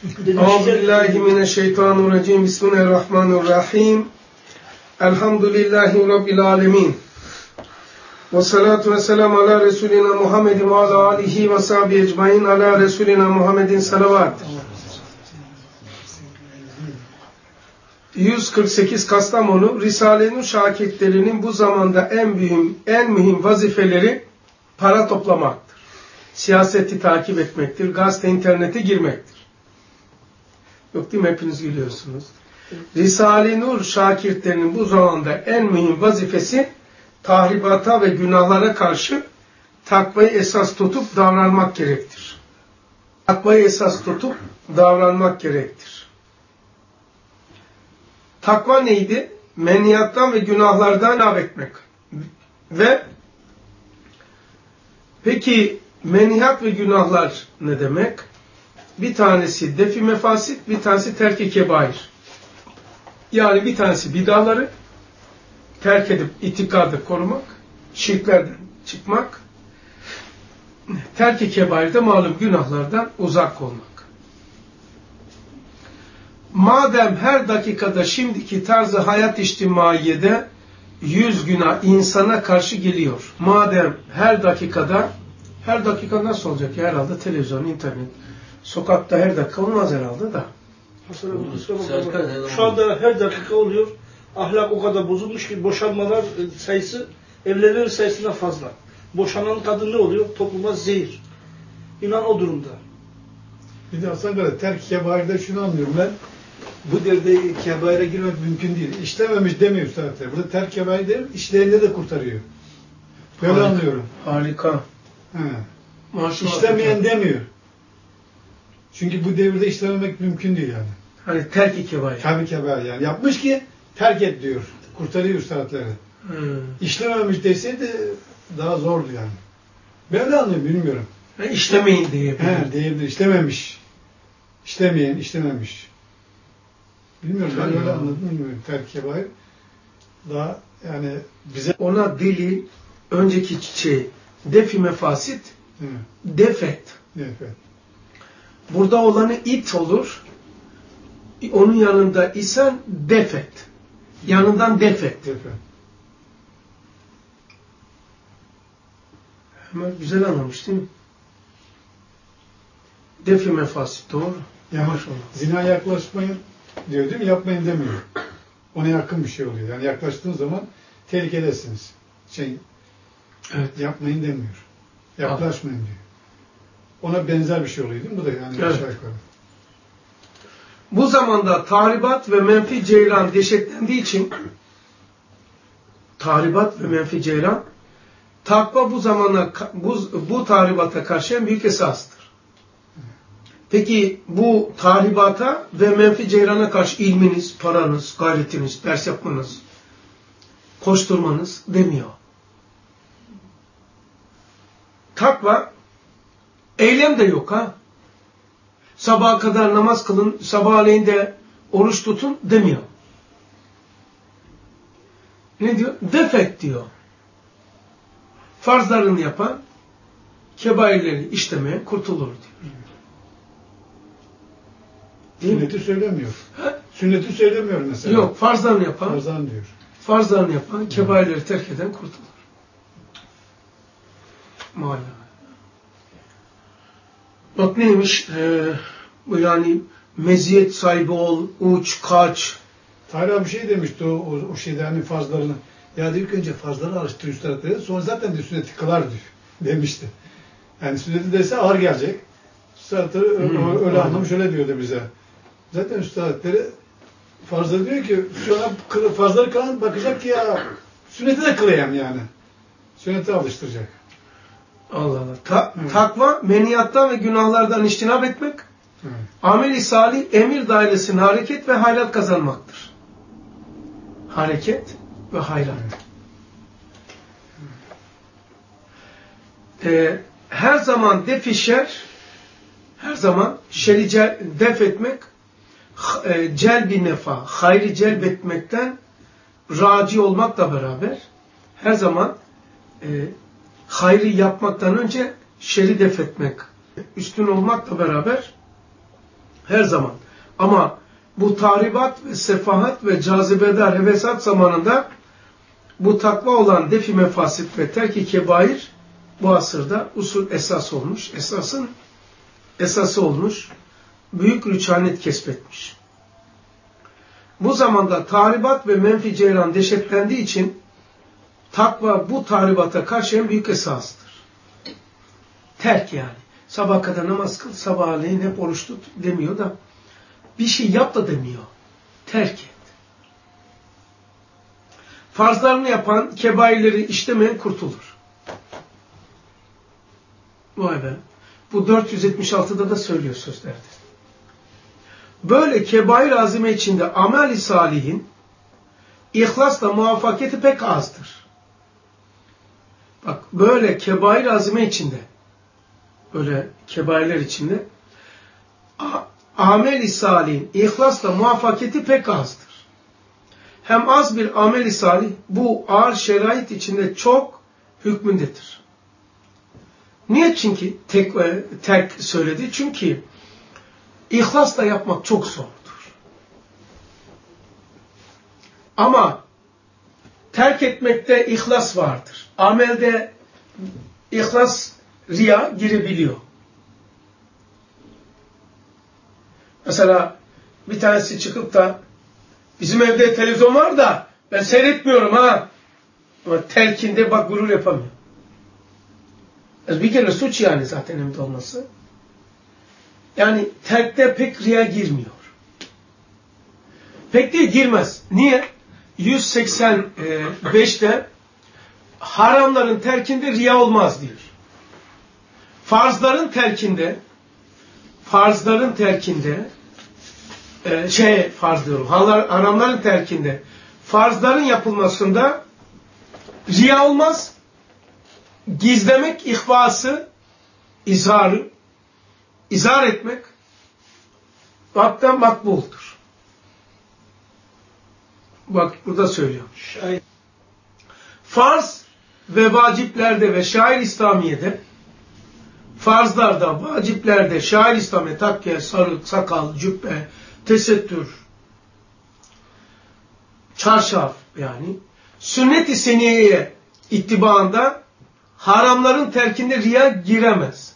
Euzubillahimineşşeytanirracim. Bismillahirrahmanirrahim. Elhamdülillahi Rabbil alemin. Ve salatu ve selamu ala Resulina Muhammedin ve ala alihi ve sahbihi ecmain ala Resulina Muhammedin salavat. 148 Kastamonu Risale-i Nur şakirtlerinin bu zamanda en mühim vazifeleri para toplamaktır. Siyaseti takip etmektir. Gazete, internete girmektir. Yok değil mi? Hepiniz gülüyorsunuz. Risale-i Nur şakirtlerinin bu zamanda en mühim vazifesi tahribata ve günahlara karşı takvayı esas tutup davranmak gerektir. Takvayı esas tutup davranmak gerektir. Takva neydi? Menhiyattan ve günahlardan av etmek. Ve peki menhiyat ve günahlar ne demek? Bir tanesi defi mefasit, bir tanesi terk-i kebair. Yani bir tanesi bid'aları terk edip itikadı korumak, şirklerden çıkmak, terk-i kebairde malum günahlardan uzak olmak. Madem her dakikada şimdiki tarzı hayat içtimaiyede 100 günah insana karşı geliyor. Madem her dakika nasıl olacak ya herhalde televizyon, internet, sokakta her dakika olmaz herhalde da. Şu anda her dakika oluyor. Ahlak o kadar bozulmuş ki boşanmalar sayısı evlenenlerin sayısından fazla. Boşanan kadın ne oluyor? Topluma zehir. İnan o durumda. Bir de Hasan Kara terk-i kebairde şunu anlıyorum ben. Bu devirde kebaire girmek mümkün değil. İşlememiş demiyor zaten. Burada terk kebair değil, işleyenleri de kurtarıyor. Böyle harika, anlıyorum. Harika. İşlemeyen demiyor. Çünkü bu devirde işlememek mümkün değil yani. Hani terk-i kebair. Tabii kebair yani. Yapmış ki terk et diyor. Kurtarıyor üstadları. İşlememiş deseydi daha zordu yani. Böyle anlıyorum, bilmiyorum. İşlemeyin diyebilir. Diyebilir. İşlememiş. İşlemeyen, işlememiş. Bilmiyorum, ben öyle anladım, bilmiyorum. Terk-i kebair daha yani bize... Ona delil, önceki defi mefasit, defet. Defet. Burada olanı it olur, onun yanında isen defet. Yanından defet. Defet. Hemen güzel anlamış değil mi? Defi mefasit, doğru. Yani zina yaklaşmayın diyor değil mi? Yapmayın demiyor. Ona yakın bir şey oluyor. Yani yaklaştığınız zaman tehlikedesiniz. Evet. Yapmayın demiyor. Yaklaşmayın diyor. Ona benzer bir şey oluyor değil mi? Bu da yani evet. Aşağı yukarı. Bu zamanda tahribat ve menfi ceyran deşetlendiği için takva bu zamana bu tahribata karşı en büyük esastır. Peki bu tahribata ve menfi ceyrana karşı ilminiz, paranız, gayretiniz, ders yapmanız, koşturmanız demiyor. Takva eylem de yok ha. Sabaha kadar namaz kılın, sabahleyin de oruç tutun demiyor. Ne diyor? Defet diyor. Farzlarını yapan, kebairleri işlemeyen kurtulur diyor. Sünneti söylemiyor. Sünneti söylemiyor mesela. Yok, farzlarını yapan, diyor. Farzlarını yapan, kebairleri terk eden kurtulur. Maalesef. Bak neymiş? Yani meziyet sahibi ol, uç, kaç. Tarih bir şey demişti o şeyde hani farzlarını. Ya ilk önce farzları alıştır üstadları, sonra zaten de sünneti kılar diyor demişti. Yani sünneti dese ağır gelecek. Üstadları öyle anlamış, öyle diyordu bize. Zaten üstadları farzları diyor ki sonra farzları kılan bakacak ki ya sünneti de kılayım yani. Sünneti alıştıracak. Allah Allah. Takva, menhiyattan ve günahlardan içtinab etmek, amel-i salih, emir dairesine hareket ve hayrat kazanmaktır. Hareket ve hayrat. Her zaman def-i şer, her zaman şer'i def etmek, celb-i nefa, hayrı celbetmekten raci olmakla beraber, her zaman hayrı yapmaktan önce şer'i def etmek, üstün olmakla beraber Her zaman. Ama bu tahribat ve sefahat ve cazibedar hevesat zamanında bu takva olan defi mefasit ve terk-i kebair bu asırda usul esas olmuş. Esasın esası olmuş. Büyük rüçhanet kesbetmiş. Bu zamanda tahribat ve menfi ceyran deşetlendiği için takva bu tahribata karşı en büyük esastır. Terk yani. Sabah kadar namaz kıl, sabahleyin hep oruç tut demiyor da bir şey yap da demiyor. Terk et. Farzlarını yapan, kebairleri işlemeyen kurtulur. Vay be. Bu 476'da da söylüyor sözlerde. Böyle kebair azime içinde amel-i salihin ihlasla muvaffakiyeti pek azdır. Bak böyle kebair azime içinde, böyle kebairler içinde amel-i salihin ihlasla muvaffakiyeti pek azdır. Hem az bir amel-i salih bu ağır şerait içinde çok hükmündedir. Niye? Çünkü terk söyledi. Çünkü ihlasla yapmak çok zordur. Ama terk etmekte ihlas vardır. Amelde ihlas, riya girebiliyor. Mesela bir tanesi çıkıp da bizim evde televizyon var da ben seyretmiyorum ha. Ama terkinde bak gurur yapamıyor. Bir kere suç yani zaten evde olması. Yani terkte pek riya girmiyor. Pek değil girmez. Niye? 185'te haramların terkinde riya olmaz diyor. Farzların terkinde haramların terkinde farzların yapılmasında riya olmaz. Gizlemek, ihfası, izhar etmek vakten makbuldur. Bak burada söylüyor. Farz ve vaciplerde ve şair İslamiye'de farzlarda, vaciplerde, şair İslamiye, takke, sarık, sakal, cübbe, tesettür, çarşaf yani sünnet-i seniyeye ittibaında haramların terkinde riya giremez.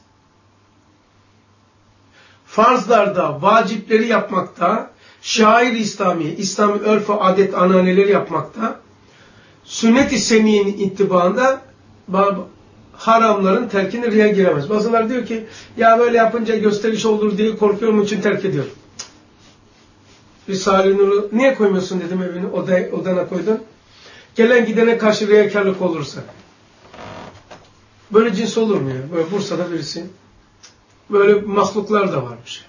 Farzlarda, vacipleri yapmakta, şair İslamiye, İslami örf ve adet ananeleri yapmakta, sünnet-i seniyenin ittibaında haramların terkine riya giremez. Bazıları diyor ki ya böyle yapınca gösteriş olur diye korkuyorum için terk ediyorum. Risale-i Nur'u niye koymuyorsun dedim evini odana koydun. Gelen gidene karşı riyakarlık olursa. Böyle cins olur mu ya? Böyle Bursa'da birisi. Böyle mahluklar da varmış.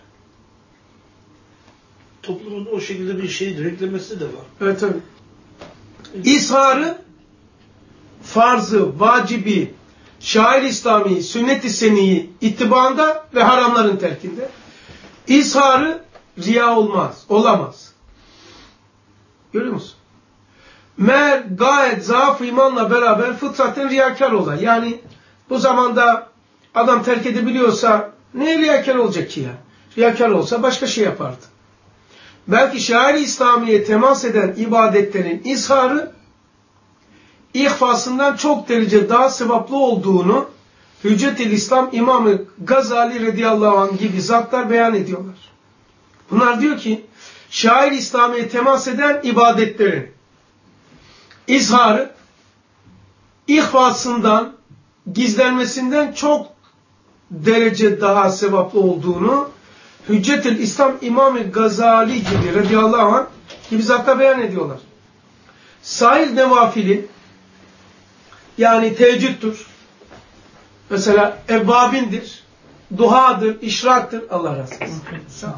Toplumun o şekilde bir şeyi reklamesi de var. Evet tabii. İsharı, farzı, vacibi, şair İslami, sünnet-i seniyi ittibaında ve haramların terkinde. İsharı riya olamaz. Görüyor musun? Meğer gayet zaaf imanla beraber fıtraten riyakar olur. Yani bu zamanda adam terk edebiliyorsa ne riyakar olacak ki ya? Riyakar olsa başka şey yapardı. Belki şair-i İslamiye temas eden ibadetlerin izharı ihfasından çok derece daha sevaplı olduğunu Hüccet-i İslam İmam-ı Gazali radıyallahu anh gibi zatlar beyan ediyorlar. Bunlar diyor ki şair-i İslamiye temas eden ibadetlerin izharı ihfasından, gizlenmesinden çok derece daha sevaplı olduğunu Hüccet-i İslam İmam-ı Gazali gibi radıyallahu anh gibi zatlar beyan ediyorlar. Sahil nevafili yani teheccüddür. Mesela evvabindir, duhadır, işraktır. Allah razı olsun. Sağ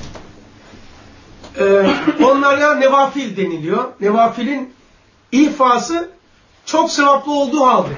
olasın. Onlara nevafil deniliyor. Nevafilin ihfası çok sevaplı olduğu halde.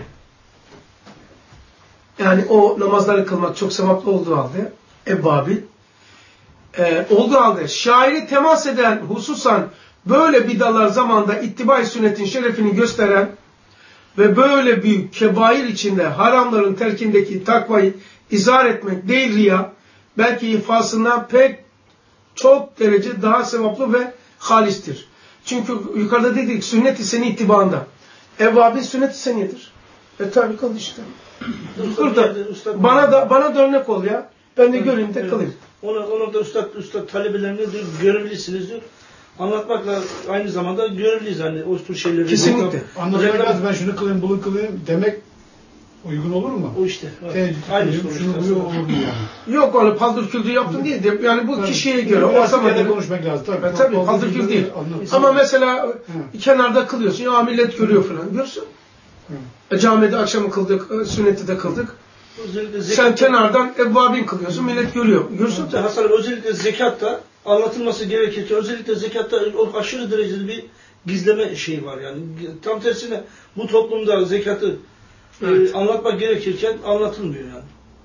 Yani o namazları kılmak çok sevaplı olduğu halde evvabil olduğu halde şairi temas eden hususan böyle bidalar zamanda ittiba-i sünnetin şerefini gösteren ve böyle büyük kebair içinde haramların terkindeki takvayı izhar etmek değil riya, belki ifasından pek çok derece daha sevaplı ve halistir. Çünkü yukarıda dedik sünnet-i seni ittibaında. Evvabin sünnet-i seniyedir. Tabi kıl işte. Burada bana da örnek ol ya. Ben de göreyim de kılayım. Ona da üstad talebelerine diyor, görevlisiniz diyor. Anlatmakla aynı zamanda görevliyiz hani o tür şeyleri. Kesinlikle. Anlatmak ben şunu kılayım, bunu kılayım demek uygun olur mu? O işte. Aynı şunu kılıyor olur mu yani? Yok öyle paldır küldür yaptın değil de yani bu kişiye göre ortama göre konuşmak lazım. Tabii paldır küldür değil. Ama mesela kenarda kılıyorsun ya millet görüyor falan. Görsün. Camide akşamı kıldık, sünneti de kıldık. Sen kenardan evvabin kılıyorsun, millet görüyor. Görsün. Hasan özellikle zekatta anlatılması gerekirken özellikle zekatta aşırı derecede bir gizleme şeyi var yani. Tam tersine bu toplumda zekatı anlatmak gerekirken anlatılmıyor yani.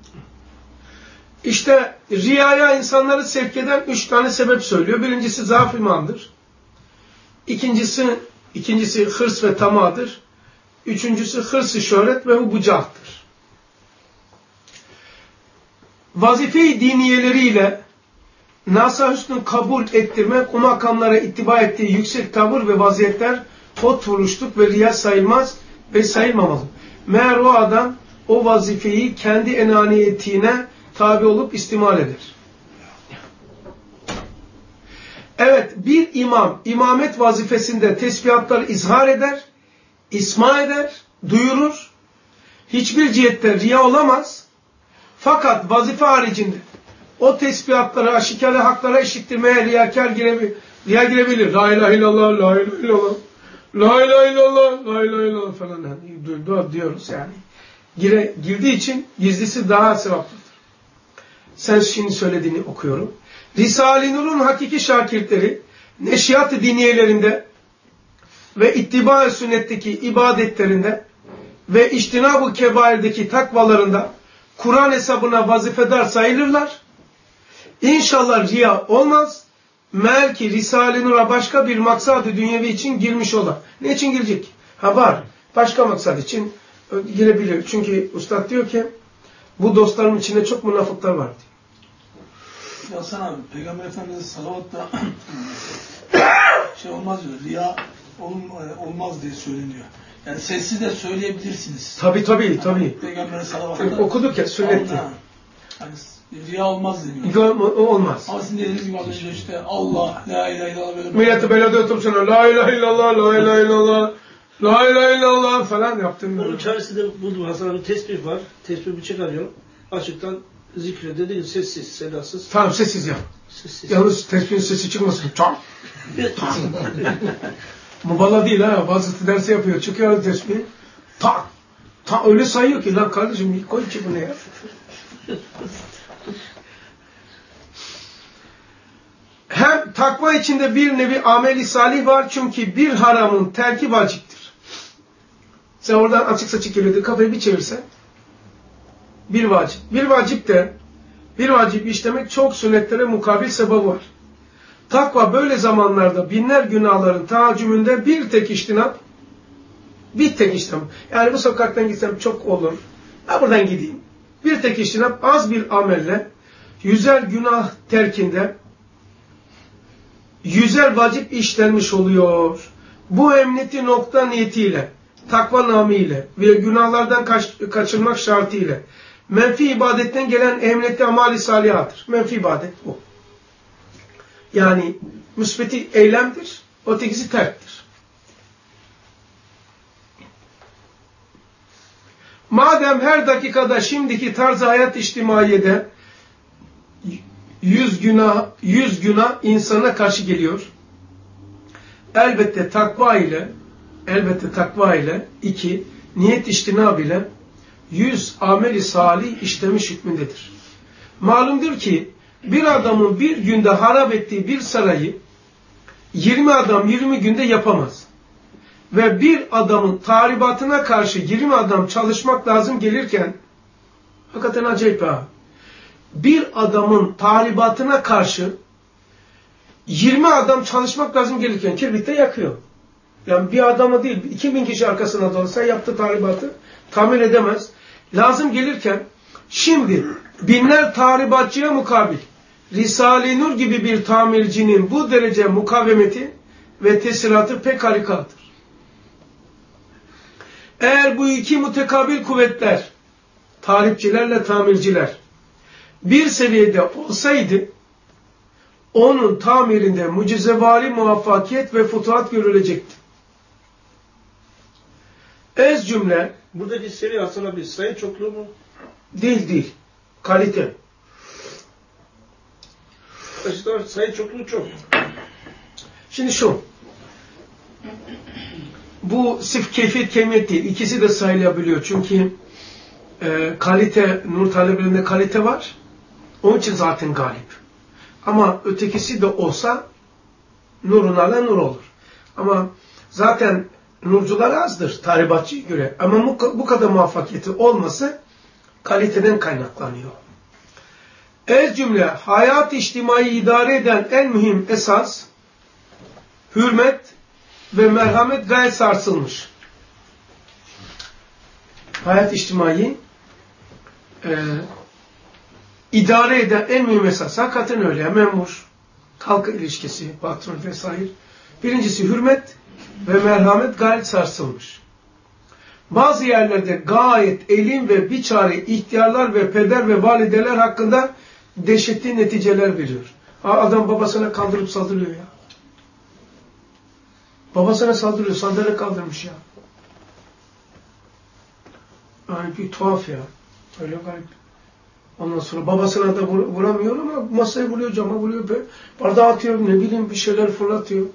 İşte riyaya insanları sevk eden 3 tane sebep söylüyor. Birincisi zaaf imandır. İkincisi hırs ve tamadır. Üçüncüsü hırs-ı şöhret ve hubucahtır. Vazife-i diniyeleriyle Nas-ı Hüsnü kabul ettirmek, o makamlara ittiba ettiği yüksek tavır ve vaziyetler pot vuruşluk ve riya sayılmaz ve sayılmamalı. Meğer o adam o vazifeyi kendi enaniyetine tabi olup istimal eder. Evet, bir imam imamet vazifesinde tesbihatları izhar eder, isma eder, duyurur. Hiçbir cihette riya olamaz. Fakat vazife haricinde o tesbihatları aşikare haklara eşittirmeye riya girebilir. La ilahe illallah, la ilahe illallah, la ilahe illallah, la ilahe illallah falan diyoruz yani. Girdiği için gizlisi daha sevaplıdır. Sen şimdi söylediğini okuyorum. Risale-i Nur'un hakiki şakirtleri neşriyat-ı diniyelerinde ve ittiba-ı sünnetteki ibadetlerinde ve içtinab-ı kebairdeki takvalarında Kur'an hesabına vazifedar sayılırlar. İnşallah riya olmaz. Meğer ki Risale-i Nur'a başka bir maksad-ı dünyevi için girmiş olar. Ne için girecek? Var. Başka maksat için girebilir. Çünkü Üstad diyor ki bu dostların içinde çok münafıklar var diyor. Ya Hasan abi, Peygamber Efendimiz salavatta olmaz diyor, riya olmaz diye söyleniyor. Yani sessiz de söyleyebilirsiniz. Tabii. Peygamber'e salavatta. Okuduk ya sünnette. Yani riya olmaz deniyor. Olmaz. Ama sizin dediğiniz gibi az önce işte Allah, la ilahe illallah böyle. Milleti belediye otursun, la ilahe illallah, la ilahe illallah, la ilahe illallah falan yaptım. Bunun çaresi de buldum. Hasan'ın tesbih var. Tesbih bir çıkarıyor. Açıktan zikrediyor değil, sessiz, sedasız. Tamam sessiz yap. Sessiz. Yalnız tesbihin sesi çıkmasın. Çam. Mübalağa değil ha. Bazısı dersi yapıyor. Çıkıyor tesbih. Öyle sayıyor ki lan kardeşim koy ki bu ne ya. Hem takva içinde bir nevi ameli salih var. Çünkü bir haramın terki vaciptir. Sen oradan açık saçık geliyordu. Kafayı bir çevirsen. Bir vacip. Bir vacip işlemek çok sünnetlere mukabil sebebi var. Takva böyle zamanlarda binler günahların tahaccümünde bir tek iştinap. Yani bu sokaktan gitsem çok olur. Buradan gideyim. Bir tek iştinap az bir amelle yüzer günah terkinde yüzer vacip işlenmiş oluyor. Bu emniyeti nokta niyetiyle, takva namıyla ve günahlardan kaçınmak şartıyla menfi ibadetten gelen emniyeti amali salihattır. Menfi ibadet bu. Yani müsbeti eylemdir, ötekisi terktir. Madem her dakikada şimdiki tarz hayat içtimaiyede 100 günah insana karşı geliyor. Elbette takva ile 2 niyet içtinab ile 100 ameli salih işlemiş hükmündedir. Malumdur ki bir adamın bir günde harap ettiği bir sarayı 20 adam 20 günde yapamaz. Ve bir adamın tahribatına karşı 20 adam çalışmak lazım gelirken hakikaten acayip ha. Bir adamın tahribatına karşı 20 adam çalışmak lazım gelirken kibritte yakıyor. Yani bir adama değil 2000 kişi arkasına dolsa yaptığı tahribatı tamir edemez. Lazım gelirken şimdi binler tahribatçıya mukabil Risale-i Nur gibi bir tamircinin bu derece mukavemeti ve tesiratı pek harikadır. Eğer bu iki mutekabil kuvvetler, tarihçilerle tamirciler, bir seviyede olsaydı, onun tamirinde mucizevari muvaffakiyet ve futuhat görülecekti. Ez cümle, buradaki seviye Hasan abi sayı çokluğu mu? Değil. Kalite. Sayı çokluğu çok. Şimdi şu. Bu sırf keyfiyet kemiyet değil. İkisi de sayılabiliyor. Çünkü kalite, nur talebelerinde kalite var. Onun için zaten galip. Ama ötekisi de olsa nurun ala nur olur. Ama zaten nurcular azdır tahribatçıya göre. Ama bu kadar muvaffakiyeti olması kaliteden kaynaklanıyor. Ez cümle, hayat içtimai idare eden en mühim esas, hürmet ve merhamet gayet sarsılmış. Hayat içtimai idare eden en mühim esas. Hakikaten öyle. Memur, halka ilişkisi, patron vesaire. Birincisi hürmet ve merhamet gayet sarsılmış. Bazı yerlerde gayet elim ve biçare ihtiyarlar ve peder ve valideler hakkında dehşetli neticeler veriyor. Adam babasına kaldırıp saldırıyor ya. Babasına saldırıyor, sandalye kaldırmış ya. Yani bir tuhaf ya. Öyle garip. Ondan sonra babasına da vuramıyor ama masaya vuruyor, cama vuruyor, bardağı atıyor, ne bileyim bir şeyler fırlatıyor.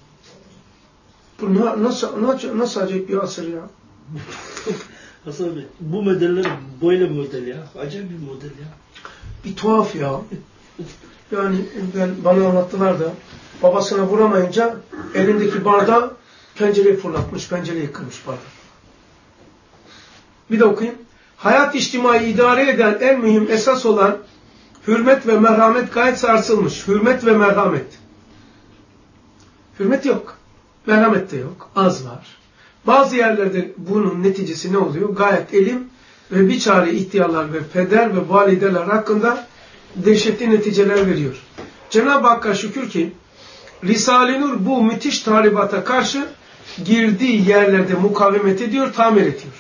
Bu nasıl acayip bir asır ya. Hasan Bey, bu modeller böyle model ya. Acayip bir model ya. Bir tuhaf ya. Yani bana anlattılar da babasına vuramayınca elindeki bardağı pencereye fırlatmış, pencereyi kırmış bardağı. Bir de okuyayım. Hayat içtimai idare eden en mühim esas olan hürmet ve merhamet gayet sarsılmış. Hürmet ve merhamet. Hürmet yok. Merhamet de yok. Az var. Bazı yerlerde bunun neticesi ne oluyor? Gayet elim ve biçare ihtiyarlar ve peder ve valideler hakkında dehşetli neticeler veriyor. Cenab-ı Hakk'a şükür ki Risale-i Nur bu müthiş tahribata karşı girdiği yerlerde mukavemet ediyor, tamir ediyor.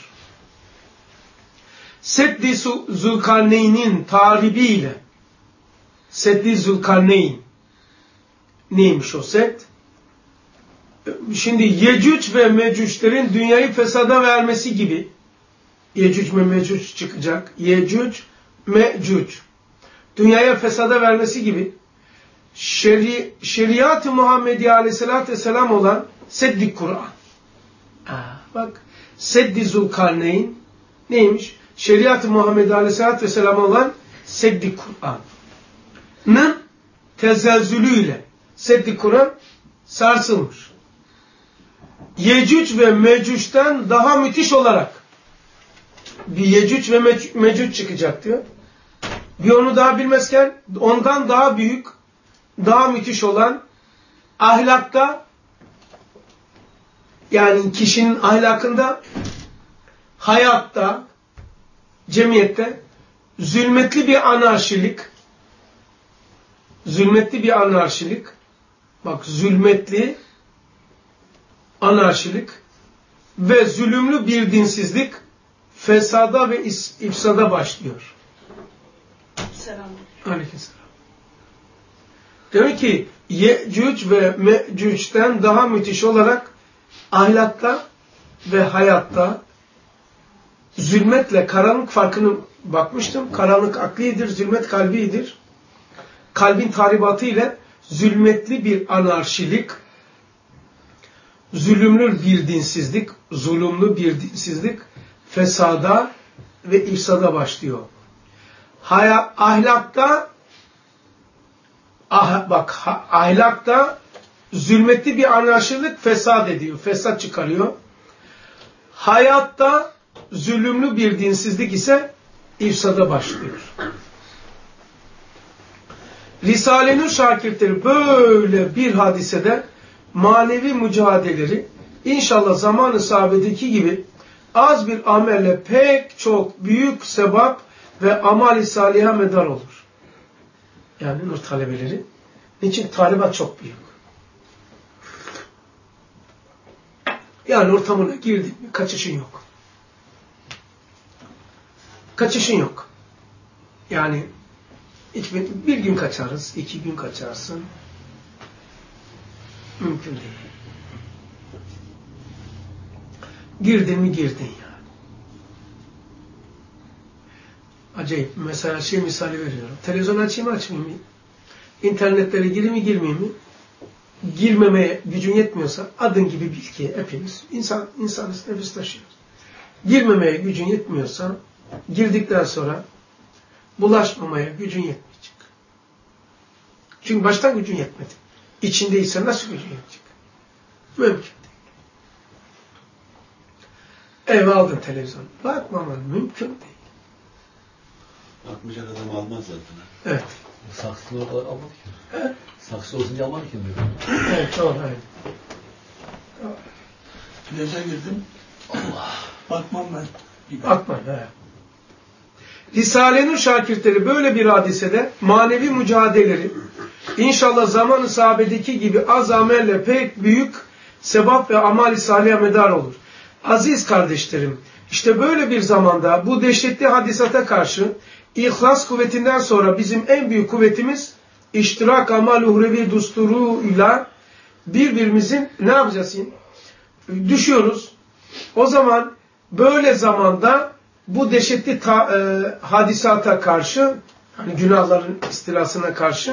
Seddi Zülkarneyn'in tahribiyle Seddi Zülkarneyn neymiş o sed? Şimdi Yecüc ve Mecüclerin dünyayı fesada vermesi gibi Yecüc ve Mecüc çıkacak. Yecüc, Mecüc. Dünyaya fesada vermesi gibi şeriat-ı Muhammediye aleyhissalatü vesselam olan Seddi Kur'an. Bak Seddi Zülkarneyn neymiş? Şeriat-ı Muhammediye aleyhissalatü vesselam olan Seddi Kur'an'ın tezelzülüyle Seddi Kur'an sarsılmış. Yecüc ve Mecüc'ten daha müthiş olarak bir Yecüc ve Mecüc çıkacak diyor. Bir onu daha bilmezken ondan daha büyük, daha müthiş olan ahlakta, yani kişinin ahlakında, hayatta, cemiyette zulmetli bir anarşilik, bak zulmetli anarşilik ve zulümlü bir dinsizlik fesada ve ifsada başlıyor. Selam. Aleykümselam. Demek ki Yecüc ve Mecüc'ten daha müthiş olarak ahlakta ve hayatta zulmetle karanlık farkını bakmıştım. Karanlık aklidir, zulmet kalbidir. Kalbin tahribatı ile zulmetli bir anarşilik, zulümlü bir dinsizlik, fesada ve ifsada başlıyor. Ahlakta zulmetli bir anarşilik fesat ediyor, fesat çıkarıyor. Hayatta zulümlü bir dinsizlik ise ifsada başlıyor. Risale-i Nur şakirtleri böyle bir hadisede manevi mücadeleleri inşallah zaman-ı sahabedeki gibi az bir amelle pek çok büyük sevap ve amali saliha medar olur. Yani nur talebeleri. Niçin? Talibat çok büyük. Yani ortamına girdin mi kaçışın yok. Kaçışın yok. Yani bir gün kaçarız, 2 gün kaçarsın. Mümkün değil. Girdin mi girdin yani. Acayip. Mesela misali veriyorum. Televizyon açayım mı açmayayım mı? İnternetlere gireyim mi girmeyeyim mi? Girmemeye gücün yetmiyorsa adın gibi bil ki hepimiz insanız, nefis taşıyoruz. Girmemeye gücün yetmiyorsa girdikten sonra bulaşmamaya gücün yetmeyecek. Çünkü baştan gücün yetmedi. İçindeyse nasıl gücün yetecek? Mümkün değil. Eve aldın televizyon. Bakmaman mümkün değil. Bakmayacak adam almaz zaten. Evet. Saksılı almadı ki. He? Saksı olsun diye almadı ki diyor. Evet, doğru. Evet. Plaja girdim. Allah. Bakmam ben. Bakma. Risale-i Nur şakirtleri böyle bir hadisede manevi mücadeleleri inşallah zaman-ı sahabedeki gibi az amelle pek büyük sevap ve amal-i salih'e medar olur. Aziz kardeşlerim, işte böyle bir zamanda bu dehşetli hadisata karşı ihlas kuvvetinden sonra bizim en büyük kuvvetimiz iştirak amal uhrevi dusturuyla birbirimizin ne yapacağız? Düşüyoruz. O zaman böyle zamanda bu dehşetli hadisata karşı, hani günahların istilasına karşı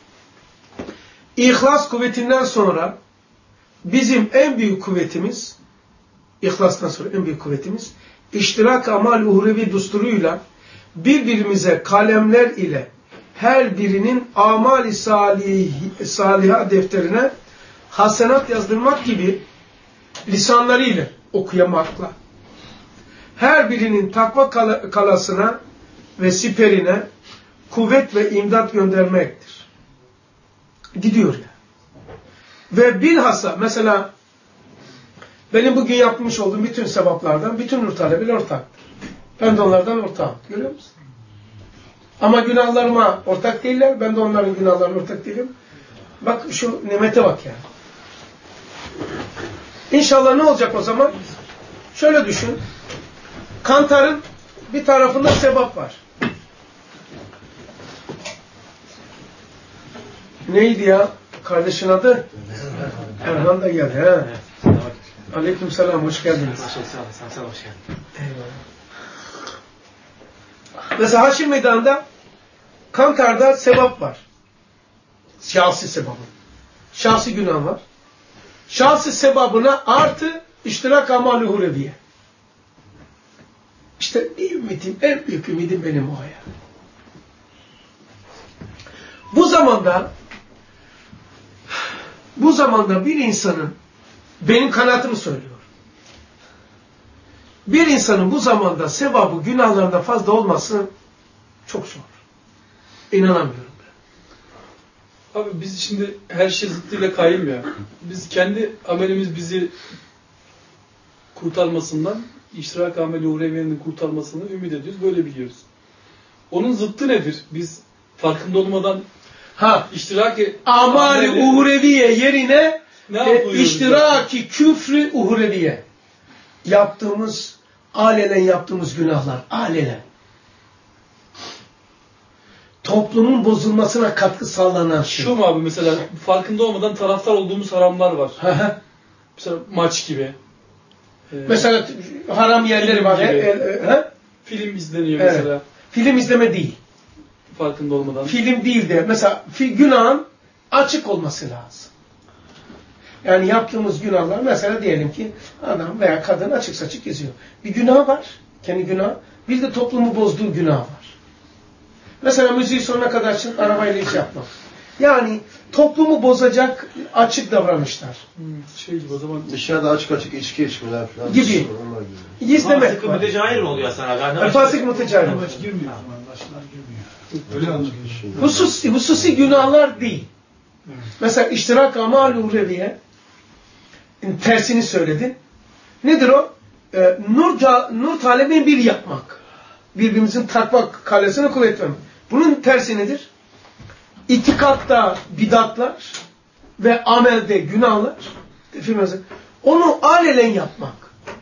ihlas kuvvetinden sonra bizim en büyük kuvvetimiz, ihlastan sonra en büyük kuvvetimiz iştirak amal uhrevi dusturuyla birbirimize kalemler ile her birinin amali saliha defterine hasenat yazdırmak gibi lisanlarıyla okuyamakla her birinin takva kalasına ve siperine kuvvet ve imdat göndermektir. Gidiyor ya. Ve bilhassa mesela benim bugün yapmış olduğum bütün sevaplardan bütün nur talebeler ortaktır. Ben de onlardan ortağım. Görüyor musun? Ama günahlarıma ortak değiller. Ben de onların günahlarına ortak değilim. Bak şu nimete bak yani. İnşallah ne olacak o zaman? Şöyle düşün. Kantarın bir tarafında sevap var. Neydi ya? Kardeşin adı? Erhan da geldi. He. Aleykümselam. Hoş geldiniz. Sen hoş geldin. Eyvallah. Mesela Haşr Meydanı'nda Kantar'da sevap var. Şahsi sevabı. Şahsi günah var. Şahsi sevabına artı iştirak amal-i hureviye. İşte ümidim, en büyük ümidim benim o ya. Bu zamanda bir insanın, benim kanaatimi söylüyor. Bir insanın bu zamanda sevabı günahlarında fazla olması çok zor. İnanamıyorum ben. Abi biz şimdi her şey zıttıyla kayyum. Biz kendi amelimiz bizi kurtarmasından, iştirak ameli uhreviyenin kurtarmasını ümit ediyoruz. Böyle biliyoruz. Onun zıttı nedir? Biz farkında olmadan amali uhreviye yerine iştiraki küfrü uhreviye yaptığımız, alenen yaptığımız günahlar, alenen. Toplumun bozulmasına katkı sağlanan şey. Şu mu abi mesela farkında olmadan taraftar olduğumuz haramlar var. Mesela maç gibi. Mesela haram yerleri var. Film izleniyor mesela. Evet. Film izleme değil. Farkında olmadan. Film değil de mesela günahın açık olması lazım. Yani yaptığımız günahlar mesela diyelim ki adam veya kadın açık saçık geziyor. Bir günah var. Kendi günah. Bir de toplumu bozduğu günah var. Mesela müziği sonuna kadar açıp arabayla iş yapmak. Yani toplumu bozacak açık davranışlar. Şey gibi o zaman dışarıda açık içki içmeler falan. Gibi. Gizlemek fasık mütecahir mi oluyor sana? Fasık mütecahir. Girmiyor. Başlar girmiyor. Öyle anlaşılıyor. Hususi günahlar değil. Mesela iştirak amal-i uhreviye tersini söyledin. Nedir o? Nur talebini bir yapmak. Birbirimizin takva kalesini kuvvetlemek. Bunun tersi nedir? itikatta bidatlar ve amelde günahlar, onu alelen yapmak.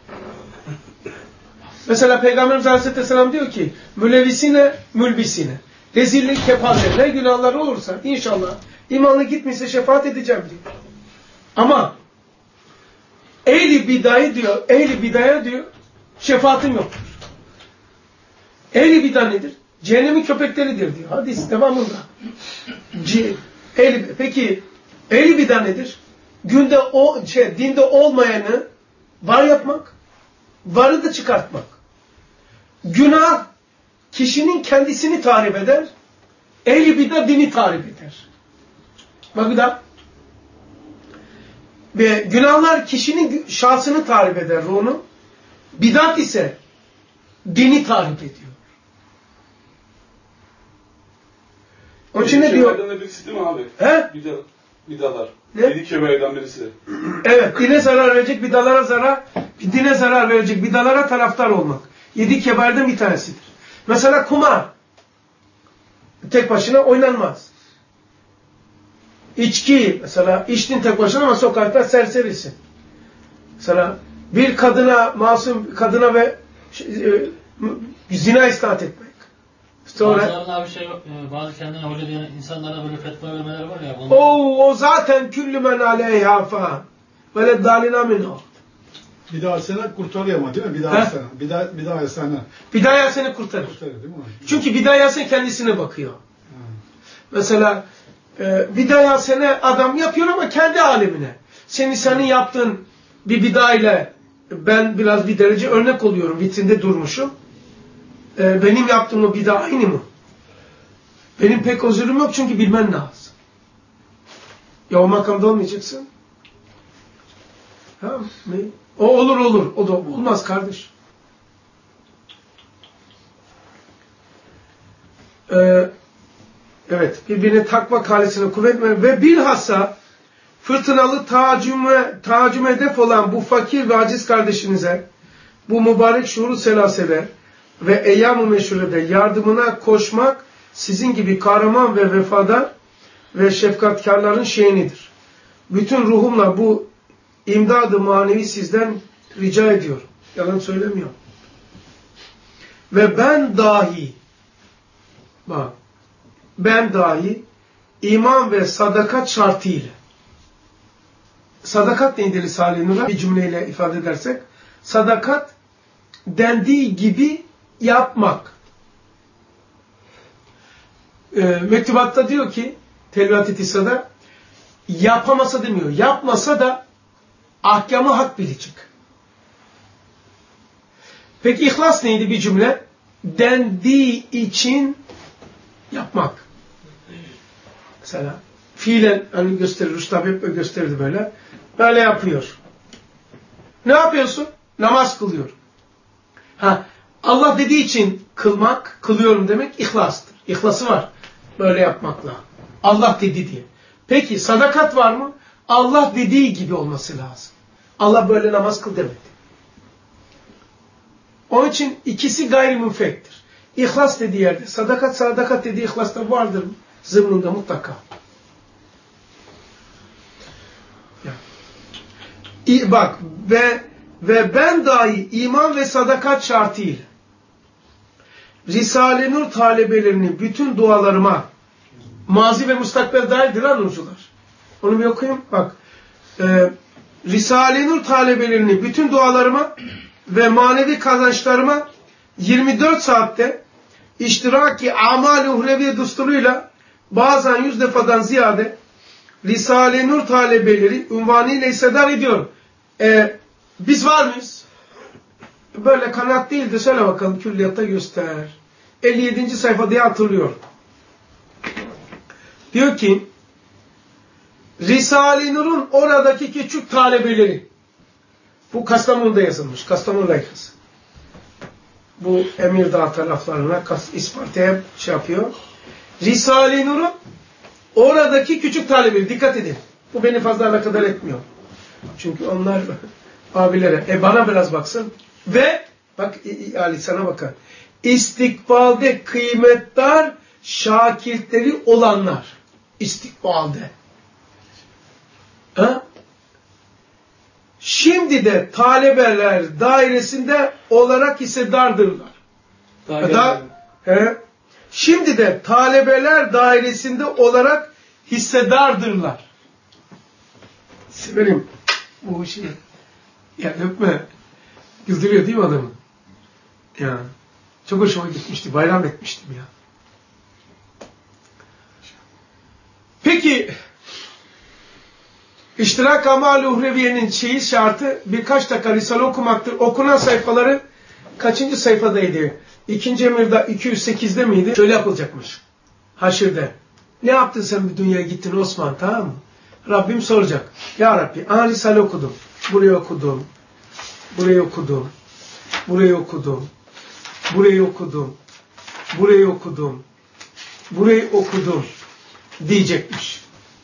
Mesela Peygamberimiz Aleyhisselam diyor ki mülevisine, mülbisine, rezillik, kepaze, ne günahlar olursa inşallah imanı gitmişse şefaat edeceğim diyor. Ama ehli bidaya diyor şefaatim yoktur. Ehli bida nedir? Cehennemin köpekleridir diyor. Hadis devamında. Peki ehli bida nedir? Dinde olmayanı var yapmak, varı da çıkartmak. Günah kişinin kendisini tahrip eder. Ehli bida dini tahrip eder. Bak bir daha. Ve günahlar kişinin şahsını tahrip eder, ruhunu. Bidat ise dini tahrip ediyor. Onun için ne diyor? Kemerden birisi değil mi abi? He? Bidalar. Ne? 7 kemerden birisi. Evet, dine zarar verecek bidalara dine zarar verecek bidalara taraftar olmak. 7 kebairden bir tanesidir. Mesela kumar. Tek başına oynanmaz. İçki, mesela içtin tek başına ama sokakta serserisin. Mesela bir masum kadına ve zina isnat etmek. Bazılarına abi bazı kendine hoca diyen insanlara böyle fetva vermeleri var ya. O zaten küllü men aleyha fan. Veled dalina minhu. Bid'a sene kurtarıyor ama değil mi? Bid'a sene. Bid'a seni kurtarır. Kurtarıyor değil mi? Çünkü bid'a sene kendisine bakıyor. Mesela bid'a sene adam yapıyor ama kendi alemine. Senin yaptığın bir bid'a ile ben biraz bir derece örnek oluyorum. Vitrinde durmuşum. Benim yaptığım o bid'a aynı mı? Benim pek özürüm yok çünkü bilmen lazım. Ya o makamda olmayacaksın. Tamam mı? O olur. O da olmaz kardeş. Evet. Birbirine takma kalesine kuvvet ve bilhassa fırtınalı tahaccüme hedef olan bu fakir ve aciz kardeşinize bu mübarek şuuru selasede ve eyyam-ı meşhurede yardımına koşmak sizin gibi kahraman ve vefadar ve şefkatkarların şeyinidir. Bütün ruhumla bu imdad-ı manevi sizden rica ediyorum. Yalan söylemiyorum. Ve ben dahi iman ve sadakat şartıyla, sadakat neydi Risale-i Nur'a? Bir cümleyle ifade edersek, sadakat dendiği gibi yapmak. Mektubatta diyor ki, Telvat-ı Tisa'da, yapamasa demiyor, yapmasa da ahkamı hak bilecek. Peki ihlas neydi bir cümle? Dendiği için yapmak. Mesela fiilen hani gösterir, Üstad hep gösterirdi böyle. Böyle yapıyor. Ne yapıyorsun? Namaz kılıyor. Allah dediği için kılıyorum demek ihlastır. İhlası var. Böyle yapmakla. Allah dedi diye. Peki sadakat var mı? Allah dediği gibi olması lazım. Allah böyle namaz kıl demedi. Onun için ikisi gayrimünfektir. İhlas dediği yerde, sadakat dediği ihlasta vardır zımnında mutlaka. Bak ve ben dahi iman ve sadakat şartıyla Risale-i Nur talebelerini bütün dualarıma mazi ve mustakbel dahildir ha nurcular. Onu bir okuyayım. Bak. Risale-i Nur talebelerini bütün dualarıma ve manevi kazançlarıma 24 saatte iştiraki amal-i uhrevi düsturuyla bazen 100 defadan ziyade Risale-i Nur talebeleri unvanıyla hissedar ediyorum. Biz var mıyız? Böyle kanat değil de söyle bakalım külliyatta göster. 57. sayfa diye hatırlıyorum. Diyor ki Risale-i Nur'un oradaki küçük talebeleri, bu Kastamonu'da yazılmış, Kastamonu layıkası. Bu Emirdağ taraflarına, İsparta'ya yapıyor. Risale-i Nur'un oradaki küçük talebeleri, dikkat edin. Bu beni fazla alakadar etmiyor. Çünkü onlar abilere, bana biraz baksın. Ve, bak Ali sana bakar. İstikbalde kıymetdar şakirtleri olanlar. istikbalde. Ha? Şimdi de talebeler dairesinde olarak hissedardırlar. Şimdi de talebeler dairesinde olarak hissedardırlar. Severim bu işi. Ya öpme. Güldürüyor değil mi adamı? Ya. Çok hoşuma gitmişti. Bayram etmiştim ya. Peki İştirak amal-i uhreviyenin şartı birkaç dakika Risale okumaktır. Okunan sayfaları kaçıncı sayfadaydı? 2. emirde 208'de miydi? Şöyle yapılacakmış. Haşirde. Ne yaptın sen bir dünyaya gittin Osman, tamam mı? Rabbim soracak. Ya Rabbi, Risale okudum. Burayı okudum. Burayı okudum. Burayı okudum. Burayı okudum. Burayı okudum. Burayı okudum. Diyecekmiş.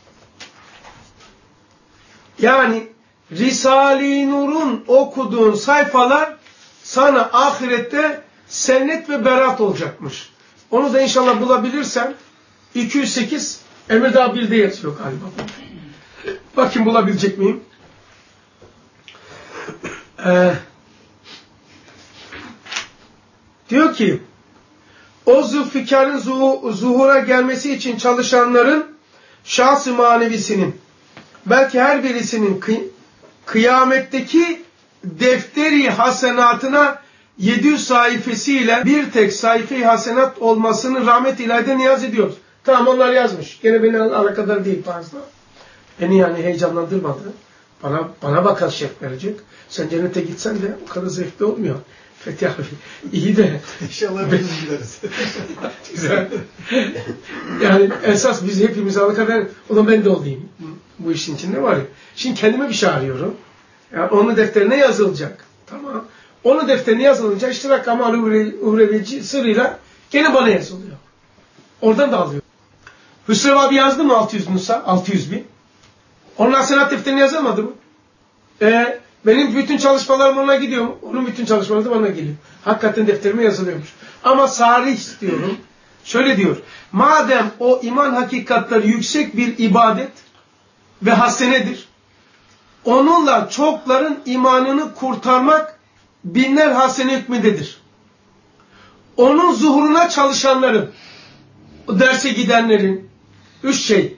Yani Risale-i Nur'un okuduğun sayfalar sana ahirette sennet ve berat olacakmış. Onu da inşallah bulabilirsem 208 Emirdağ 1'de yazıyor galiba. Bakayım bulabilecek miyim? Diyor ki o zülfikarın zuhura gelmesi için çalışanların şahs-ı manevisinin belki her birisinin kıyametteki defteri hasenatına 700 sayfasıyla bir tek sayfa-i hasenat olmasını rahmet ilahide niyaz ediyoruz. Tamam, onlar yazmış. Gene beni alakadar değil fazla. Beni yani heyecanlandırmadı. Bana bakar şef verecek. Sen cennete gitsen de o kadar zevkli olmuyor. Fethi abi iyi de. İnşallah biz gideriz. Güzel. Yani esas biz hepimiz alakadar. O da ben de olayım. Bu işin içinde var ya. Şimdi kendime bir şey arıyorum. Yani onun defterine yazılacak. Tamam. Onun defterine yazılınca iştirak amal uhrevici sırrıyla gene bana yazılıyor. Oradan da alıyor. Hüsrev abi yazdı mı 600 Nusa? 600 bin. Onun hasenat defterine yazılmadı mı? Benim bütün çalışmalarım ona gidiyor mu? Onun bütün çalışmaları da bana geliyor. Hakikaten defterime yazılıyormuş. Ama sarih istiyorum. Şöyle diyor. Madem o iman hakikatleri yüksek bir ibadet ve hasenedir. Onunla çokların imanını kurtarmak binler hasene hükmündedir. Onun zuhuruna çalışanların, o derse gidenlerin, 3 şey,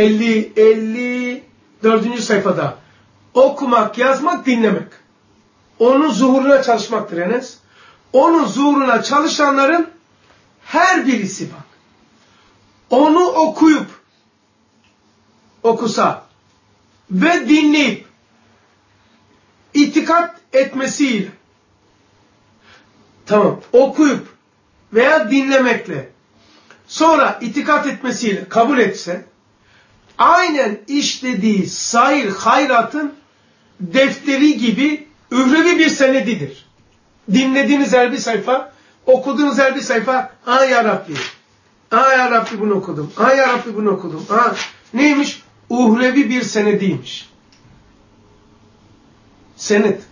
54. sayfada okumak, yazmak, dinlemek. Onun zuhuruna çalışmaktır Enes. Onun zuhuruna çalışanların her birisi bak. Onu okuyup, okusa ve dinleyip itikat etmesiyle, tamam, okuyup veya dinlemekle sonra itikat etmesiyle kabul etse, aynen işlediği sair hayratın defteri gibi ührevi bir senedidir. Dinlediğiniz her bir sayfa, okuduğunuz her bir sayfa, ya Rabbi, ya Rabbi bunu okudum, ya Rabbi bunu okudum. Neymiş? Uhrevi bir senediymiş. Senet.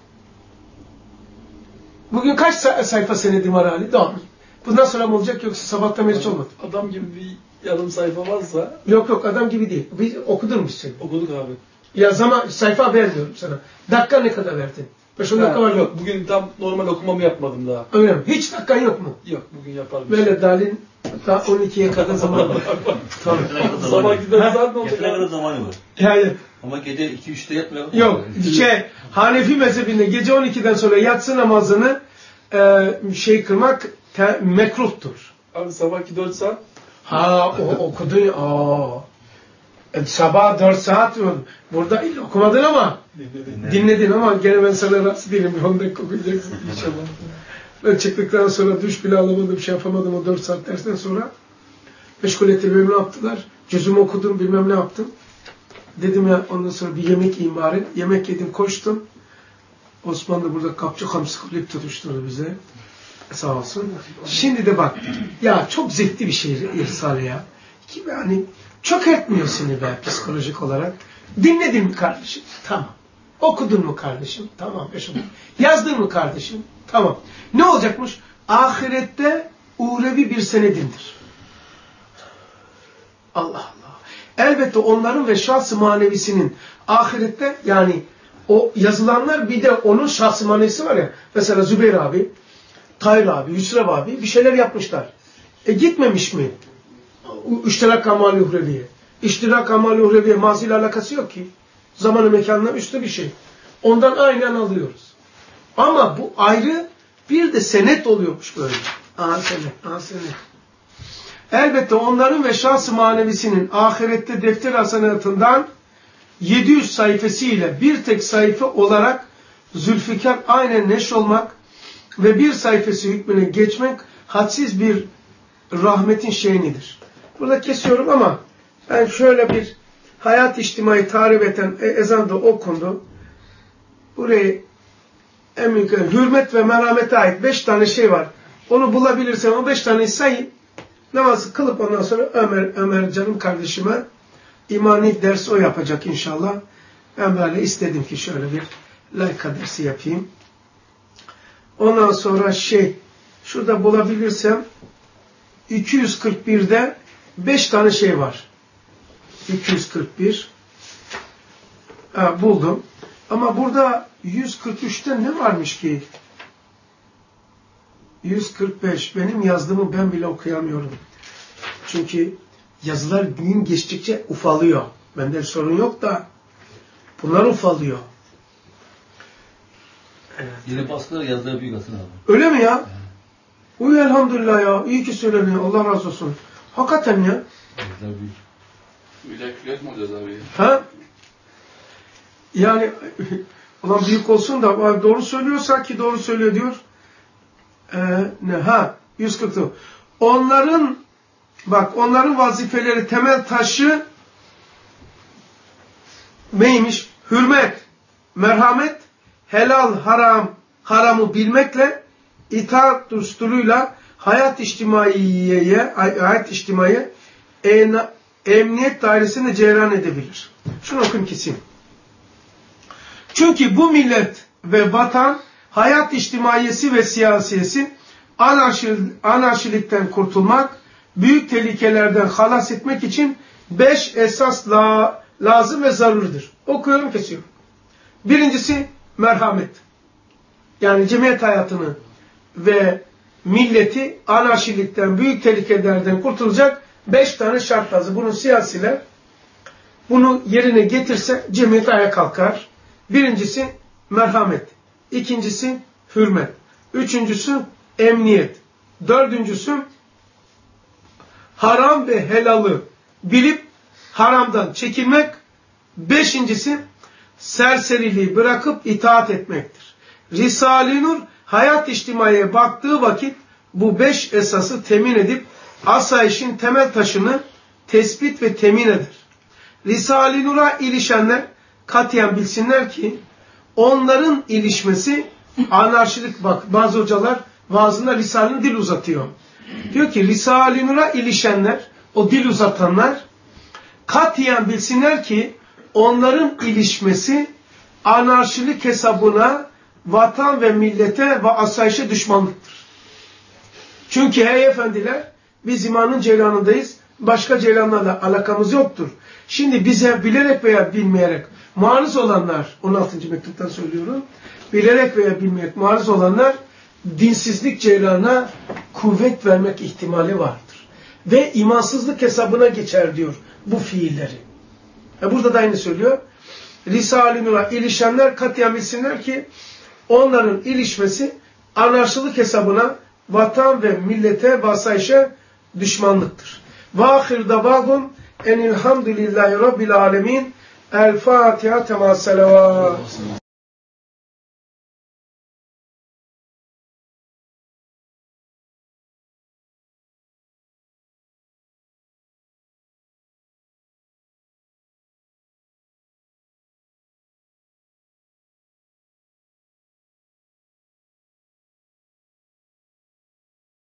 Bugün kaç sayfa senedim var Ali? Doğru. Bundan sonra mı olacak yoksa sabahtan beri hiç olmadı? Adam gibi bir yarım sayfa varsa... Yok adam gibi değil. Biz okudun mu seni? Okuduk abi. Ya sayfa vermiyorum sana. Dakika ne kadar verdin? 5-10 dakika var mı? Yok, bugün tam normal okumamı yapmadım daha. Öyle mi? Hiç dakikan yok mu? Yok, bugün yaparım. Böyle dalin daha 12'ye kadar zaman var. Tamam. Sabah gider zaten olacak. Yatına kadar zamanı var. Yani. Ama gece 2-3'te yatmayalım. Yok. Hanefi mezhebinde gece 12'den sonra yatsı namazını kılmak mekruhtur. Abi sabahki 4 saat. Okudun ya. Sabah 4 saat burada okumadın ama dinledin ama gene ben sana rahatsız değilim. Bir 10 dakika okuyacaksın inşallah. Ben çıktıktan sonra duş bile alamadım, bir şey yapamadım o 4 saat dersten sonra. Meşgul etti, bilmem ne yaptılar. Cüzümü okudum, bilmem ne yaptım. Dedim ya ondan sonra bir yemek yiyeyim bari. Yemek yedim, koştum. Osman da burada kapçı kamsıklık tutuşturdu bize. Sağ olsun. Şimdi de bak, ya çok zevkli bir şey Risale ya. Yani çok etmiyor seni be psikolojik olarak. Dinledin mi kardeşim? Tamam. Okudun mu kardeşim? Tamam. Yazdın mı kardeşim? Tamam. Ne olacakmış? Ahirette uhrevi bir senedindir. Allah Allah. elbette onların ve şahs-ı manevisinin ahirette, yani o yazılanlar bir de onun şahs-ı manevisi var ya. Mesela Zübeyir abi, Tahir abi, Yusuf abi bir şeyler yapmışlar. Gitmemiş mi? İştirak amal-i uhreviye. İştirak amal-i uhreviye maziyle alakası yok ki. Zamanı mekanına üstü bir şey. Ondan aynen alıyoruz. Ama bu ayrı bir de senet oluyormuş böyle. Senet. Elbette onların ve şahs-ı manevisinin ahirette defter hasenatından 700 sayfasıyla bir tek sayfa olarak Zülfikar aynen neş olmak ve bir sayfası hükmüne geçmek hadsiz bir rahmetin şeyinidir. Burada kesiyorum ama ben şöyle bir hayat içtimai tarif eden ezanda okundu. Burayı en büyük hürmet ve merhamete ait 5 tane şey var. Onu bulabilirsem o 5 taneyi sayayım. Namazı kılıp ondan sonra Ömer canım kardeşime imani dersi o yapacak inşallah. Ben böyle istedim ki şöyle bir layıka dersi yapayım. Ondan sonra şurada bulabilirsem 241'de 5 tane şey var. 241 buldum. Ama burada 143'te ne varmış ki? 145. Benim yazdığımı ben bile okuyamıyorum. Çünkü yazılar gün geçtikçe ufalıyor. Bende sorun yok da bunlar ufalıyor. Evet. Yeni baskılar yazıları büyük aslında abi. Öyle mi ya? Uy elhamdülillah ya. İyi ki söyleniyor. Allah razı olsun. Hakikaten ya. Yazılar büyük. Bir de kület mi olacağız abi? Ha? Yani ulan büyük olsun da doğru söylüyorsa ki doğru söylüyor diyor. 140. Onların vazifeleri temel taşı neymiş? Hürmet, merhamet, helal, haramı bilmekle, itaat düsturuyla hayat içtimaiye emniyet dairesinde cereyan edebilir. Şunu okuyayım keseyim. Çünkü bu millet ve vatan hayat içtimaiyesi ve siyasiyesi anarşilikten kurtulmak, büyük tehlikelerden halas etmek için 5 esas lazım ve zaruridir. Okuyorum, kesiyorum. Birincisi merhamet. Yani cemiyet hayatını ve milleti anarşilikten, büyük tehlikelerden kurtulacak 5 tane şart lazım. Bunu siyasiler bunu yerine getirse cemiyet ayağa kalkar. Birincisi merhamet. İkincisi hürmet. Üçüncüsü emniyet. Dördüncüsü haram ve helalı bilip haramdan çekinmek. Beşincisi serseriliği bırakıp itaat etmektir. Risale-i Nur hayat içtimaiye baktığı vakit bu 5 esası temin edip asayişin temel taşını tespit ve temin eder. Risale-i Nur'a ilişenler katiyen bilsinler ki onların ilişmesi anarşilik. Bak bazı hocalar vaazında Risale-i dil uzatıyor. Diyor ki Risale-i Nur'a ilişenler, o dil uzatanlar katiyen bilsinler ki onların ilişmesi anarşilik hesabına vatan ve millete ve asayişe düşmanlıktır. Çünkü hey efendiler biz imanın ceylanındayız. Başka ceylanlarla alakamız yoktur. Şimdi bize bilerek veya bilmeyerek maruz olanlar, 16. mektuptan söylüyorum, bilerek veya bilmeyerek maruz olanlar dinsizlik ceylanına kuvvet vermek ihtimali vardır. Ve imansızlık hesabına geçer diyor bu fiilleri. Burada da aynı söylüyor. Risale-i Nur'a ilişenler katiyen bilsinler ki onların ilişmesi anarşilik hesabına vatan ve millete ve asayişe düşmanlıktır. Ve ahir davagum enilhamdülillahi rabbil alemin. El Fatiha tema selavat.